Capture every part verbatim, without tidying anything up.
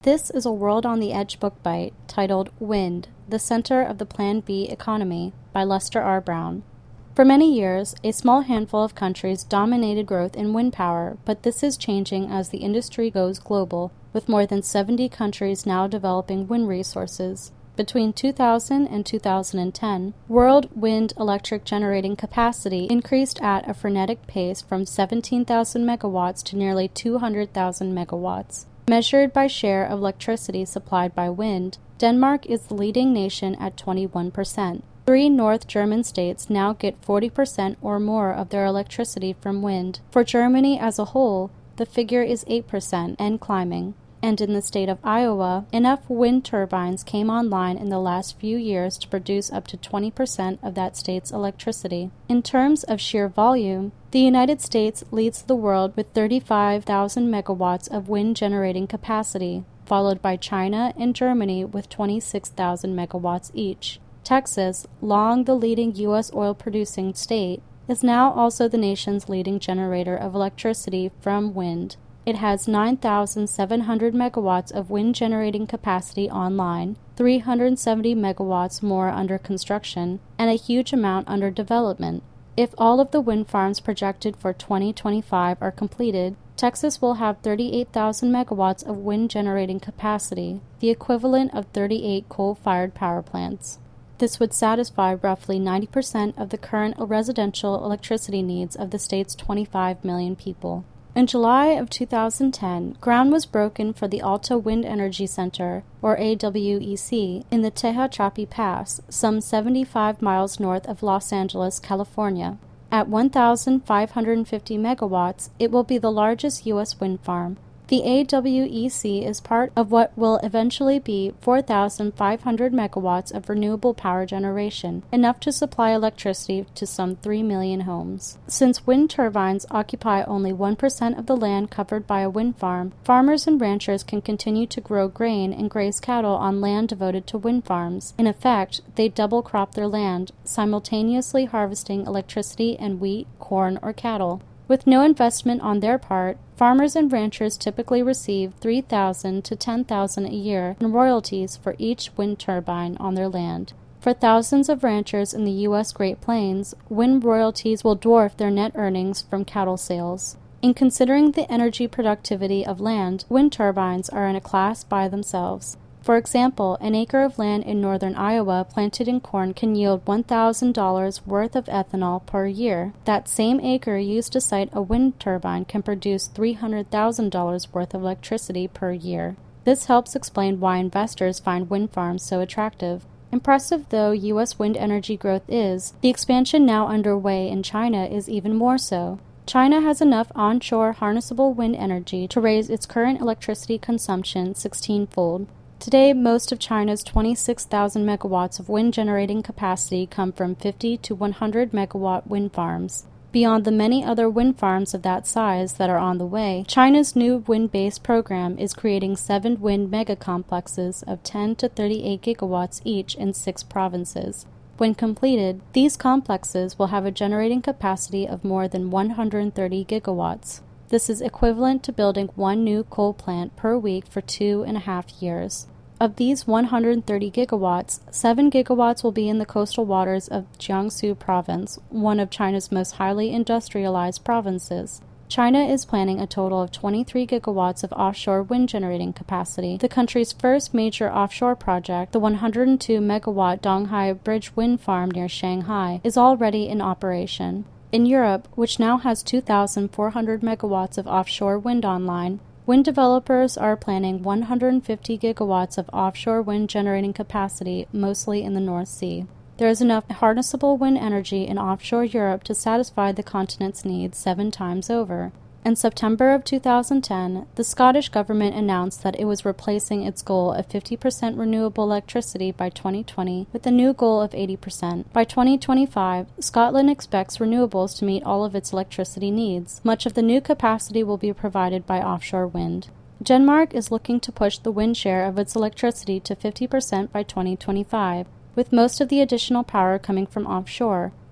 This is a World on the Edge book bite titled Wind, the Center of the Plan B Economy by Lester R. Brown. For many years, a small handful of countries dominated growth in wind power, but this is changing as the industry goes global, with more than seventy countries now developing wind resources. Between two thousand and two thousand ten, world wind electric generating capacity increased at a frenetic pace from seventeen thousand megawatts to nearly two hundred thousand megawatts. Measured by share of electricity supplied by wind, Denmark is the leading nation at twenty-one percent. Three North German states now get forty percent or more of their electricity from wind. For Germany as a whole, the figure is eight percent and climbing. And in the state of Iowa, enough wind turbines came online in the last few years to produce up to twenty percent of that state's electricity. In terms of sheer volume, the United States leads the world with thirty-five thousand megawatts of wind generating capacity, followed by China and Germany with twenty-six thousand megawatts each. Texas, long the leading U S oil-producing state, is now also the nation's leading generator of electricity from wind. It has nine thousand seven hundred megawatts of wind generating capacity online, three hundred seventy megawatts more under construction, and a huge amount under development. If all of the wind farms projected for twenty twenty-five are completed, Texas will have thirty-eight thousand megawatts of wind generating capacity, the equivalent of thirty-eight coal-fired power plants. This would satisfy roughly ninety percent of the current residential electricity needs of the state's twenty-five million people. In July of two thousand ten, ground was broken for the Alta Wind Energy Center, or A W E C, in the Tehachapi Pass, some seventy-five miles north of Los Angeles, California. At one thousand five hundred fifty megawatts, it will be the largest U S wind farm. The A W E C is part of what will eventually be four thousand five hundred megawatts of renewable power generation, enough to supply electricity to some three million homes. Since wind turbines occupy only one percent of the land covered by a wind farm, farmers and ranchers can continue to grow grain and graze cattle on land devoted to wind farms. In effect, they double crop their land, simultaneously harvesting electricity and wheat, corn, or cattle. With no investment on their part, farmers and ranchers typically receive three thousand to ten thousand a year in royalties for each wind turbine on their land. For thousands of ranchers in the U S Great Plains, wind royalties will dwarf their net earnings from cattle sales. In considering the energy productivity of land, wind turbines are in a class by themselves. For example, an acre of land in northern Iowa planted in corn can yield one thousand dollars worth of ethanol per year. That same acre used to site a wind turbine can produce three hundred thousand dollars worth of electricity per year. This helps explain why investors find wind farms so attractive. Impressive though U S wind energy growth is, the expansion now underway in China is even more so. China has enough onshore harnessable wind energy to raise its current electricity consumption sixteen-fold. Today, most of China's twenty-six thousand megawatts of wind generating capacity come from fifty to one hundred megawatt wind farms. Beyond the many other wind farms of that size that are on the way, China's new wind-based program is creating seven wind mega-complexes of ten to thirty-eight gigawatts each in six provinces. When completed, these complexes will have a generating capacity of more than one hundred thirty gigawatts. This is equivalent to building one new coal plant per week for two and a half years. Of these one hundred thirty gigawatts, seven gigawatts will be in the coastal waters of Jiangsu Province, one of China's most highly industrialized provinces. China is planning a total of twenty-three gigawatts of offshore wind generating capacity. The country's first major offshore project, the one hundred two megawatt Donghai Bridge wind farm near Shanghai, is already in operation. In Europe, which now has two thousand four hundred megawatts of offshore wind online, wind developers are planning one hundred fifty gigawatts of offshore wind generating capacity, mostly in the North Sea. There is enough harnessable wind energy in offshore Europe to satisfy the continent's needs seven times over. In September of two thousand ten, the Scottish government announced that it was replacing its goal of fifty percent renewable electricity by twenty twenty with a new goal of eighty percent. By twenty twenty-five, Scotland expects renewables to meet all of its electricity needs. Much of the new capacity will be provided by offshore wind. Denmark is looking to push the wind share of its electricity to fifty percent by twenty twenty-five, with most of the additional power coming from offshore.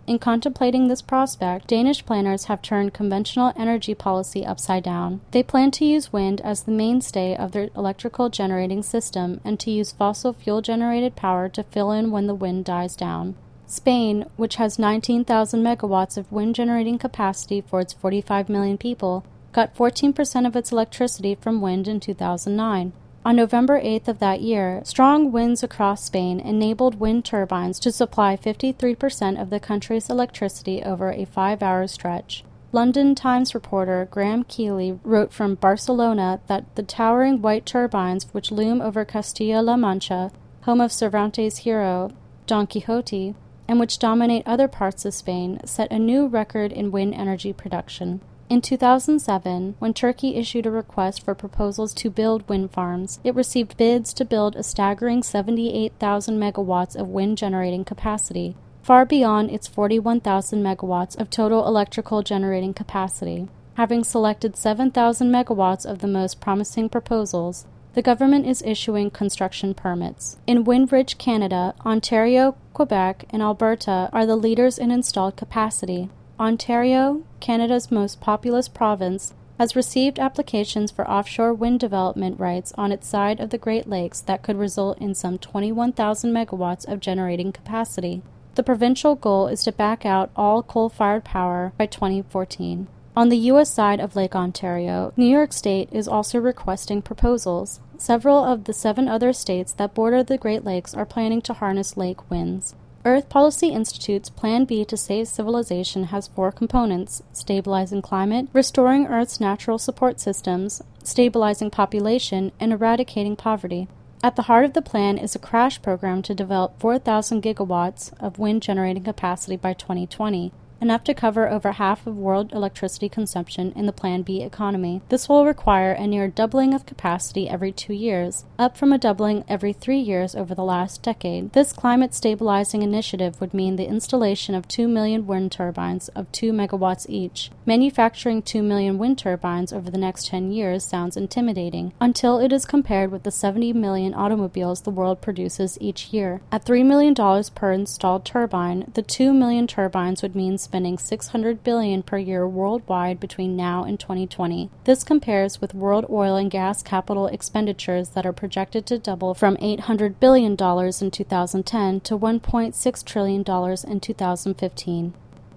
In contemplating this prospect, Danish planners have turned conventional energy policy upside down. They plan to use wind as the mainstay of their electrical generating system and to use fossil fuel-generated power to fill in when the wind dies down. Spain, which has nineteen thousand megawatts of wind-generating capacity for its forty-five million people, got fourteen percent of its electricity from wind in two thousand nine. On November eighth of that year, strong winds across Spain enabled wind turbines to supply fifty-three percent of the country's electricity over a five-hour stretch. London Times reporter Graham Keeley wrote from Barcelona that the towering white turbines which loom over Castilla-La Mancha, home of Cervantes' hero, Don Quixote, and which dominate other parts of Spain, set a new record in wind energy production. In two thousand seven, when Turkey issued a request for proposals to build wind farms, it received bids to build a staggering seventy-eight thousand megawatts of wind-generating capacity, far beyond its forty-one thousand megawatts of total electrical generating capacity. Having selected seven thousand megawatts of the most promising proposals, the government is issuing construction permits. In wind-rich Canada, Ontario, Quebec, and Alberta are the leaders in installed capacity. Ontario, Canada's most populous province, has received applications for offshore wind development rights on its side of the Great Lakes that could result in some twenty-one thousand megawatts of generating capacity. The provincial goal is to back out all coal-fired power by twenty fourteen. On the U S side of Lake Ontario, New York State is also requesting proposals. Several of the seven other states that border the Great Lakes are planning to harness lake winds. Earth Policy Institute's Plan B to Save Civilization has four components: stabilizing climate, restoring Earth's natural support systems, stabilizing population, and eradicating poverty. At the heart of the plan is a crash program to develop four thousand gigawatts of wind-generating capacity by twenty twenty, enough to cover over half of world electricity consumption in the Plan B economy. This will require a near doubling of capacity every two years, up from a doubling every three years over the last decade. This climate-stabilizing initiative would mean the installation of two million wind turbines of two megawatts each. Manufacturing two million wind turbines over the next ten years sounds intimidating, until it is compared with the seventy million automobiles the world produces each year. At three million dollars per installed turbine, the two million turbines would mean spending six hundred billion dollars per year worldwide between now and twenty twenty. This compares with world oil and gas capital expenditures that are projected to double from eight hundred billion dollars in two thousand ten to one point six trillion dollars in two thousand fifteen.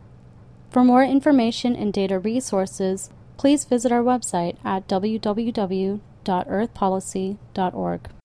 For more information and data resources, please visit our website at w w w dot earth policy dot org.